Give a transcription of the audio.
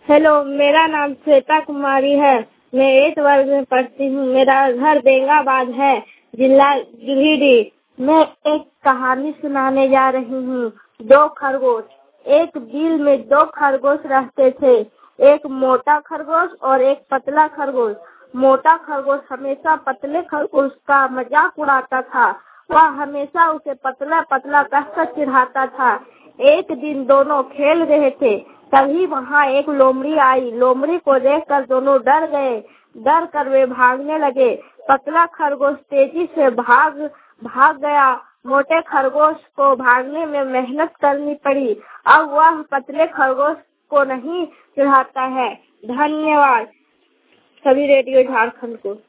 Hello, मेरा नाम श्वेता कुमारी है। मैं 8 वर्ग में पढ़ती हूँ। मेरा घर बेंगाबाद है, जिला गिरिडीह। मैं एक कहानी सुनाने जा रही हूँ। 2 खरगोश। एक बिल में 2 खरगोश रहते थे, एक मोटा खरगोश और एक पतला खरगोश। मोटा खरगोश हमेशा पतले खरगोश का मजाक उड़ाता था। वह हमेशा उसे पतला पतला कहकर चिढ़ाता था। एक दिन दोनों खेल रहे थे, तभी वहाँ एक लोमड़ी आई। लोमड़ी को देखकर दोनों डर गए। डर कर वे भागने लगे। पतला खरगोश तेजी से भाग गया। मोटे खरगोश को भागने में मेहनत करनी पड़ी। अब वह पतले खरगोश को नहीं चिढ़ाता है। धन्यवाद सभी रेडियो झारखंड को।